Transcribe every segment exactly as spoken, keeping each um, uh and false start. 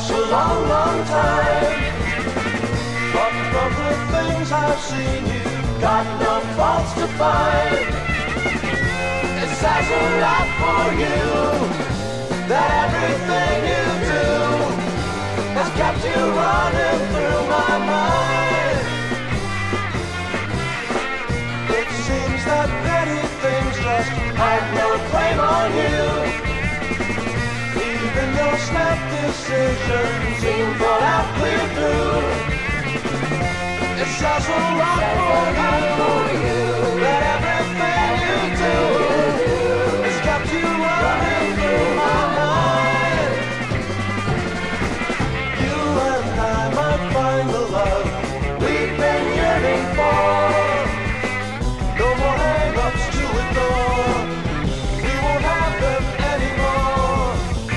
such a long, long time. But from the things I've seen, you've got no faults to find. It says a lot for you that everything you do has kept you running through my mind. It seems that petty things just have no claim on you. Even your snap decisions seem thought out clear through. It says a lot for you that everything you do has kept you running through my mind. You and I might find the love we've been yearning for. No more hang-ups to ignore. We won't have them anymore.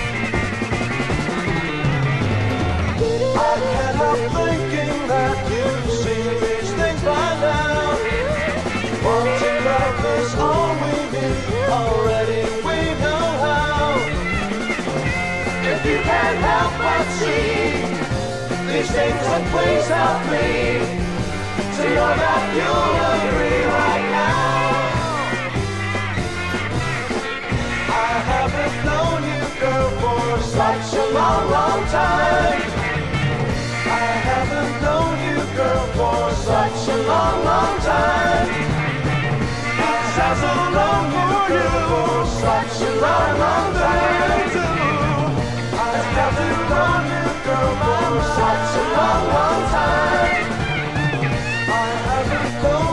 I can't help thinking that you've seen these things by now. Wanting love is all we need. Already we know how. If you can't help but see these things, then please help me to know that you'll agree right now. I haven't known you, girl, for such a long, long time. I haven't known you, girl, for such a long, long time. It says a long for you for such a long, long time too. I haven't known you, girl, for such a long, long time. I haven't known